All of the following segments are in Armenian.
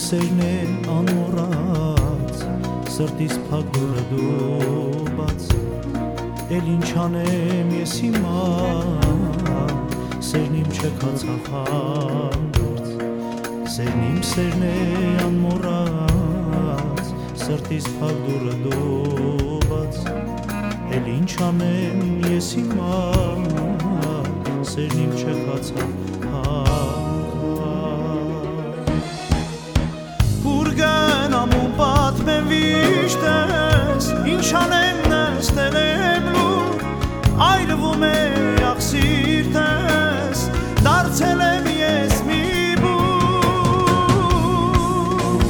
սերն է անմոռաց, սրտիս փակ դուրը դու բաց, էլ ինչ անեմ ես հիմա, սերն իմ չքացավ հանդուրց, սերն է անմոռաց, սրտիս փակ դուրը դու բաց, էլ ինչ անեմ ես հիմա, սերն իմ չքացավ Ինչ անեմ նստել եմ լուր, այրվում է աղսիրտես, դարձել եմ ես մի բուր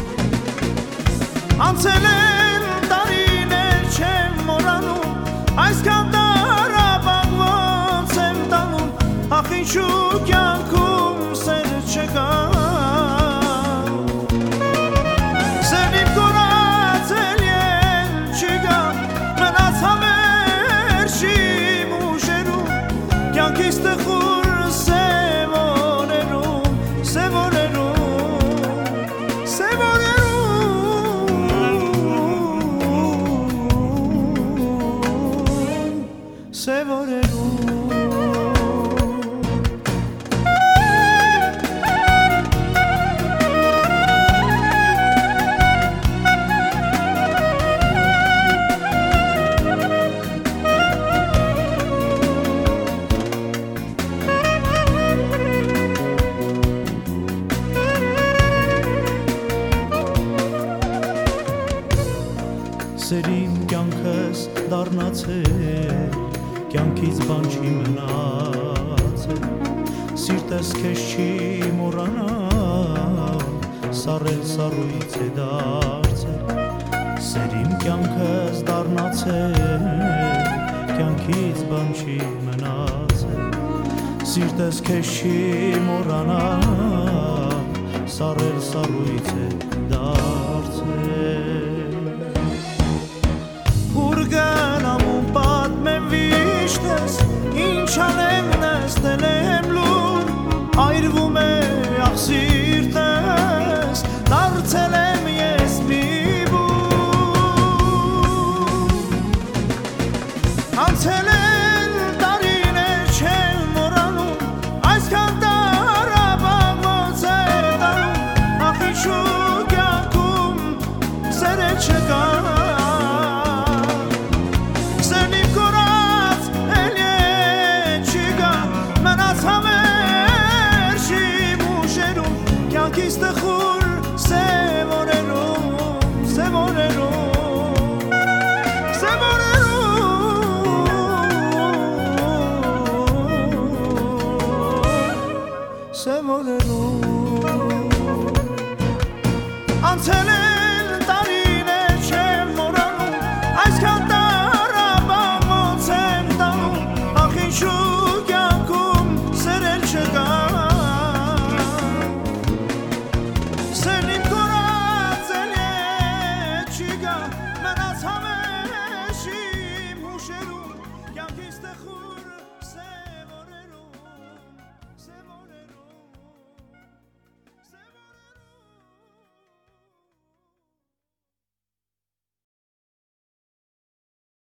Անցել են տարիներ չեմ մոռանում, այսքան տարապան ոնց եմ տանում, ախ ինչու կյանքում սեր չկա Կյանքիս տխուր սևորերում, Սերիմ կյանքս դառնացել, կյանքից բան չի մնացել, սիրտս քեզ չի մոռանալ, սառել սառույց է դարձել, սերիմ կյանքս դառնացել, կյանքից բան չի մնացել, սիրտս քեզ չի մոռանալ, սառել սառույց է դարձել Ինչ անեմ նստել եմ լուր, այրվում է աղսիրտես, դարձել եմ ես մի բուր Անցել են տարիներ չեմ մոռանում, այսքան տարապան ոնց եմ տանում, ախ ինչու կյանքում սեր չկա Կյանքիս տխուր սևորերում Անցել են տարիներ չեմ մոռանում, այսքան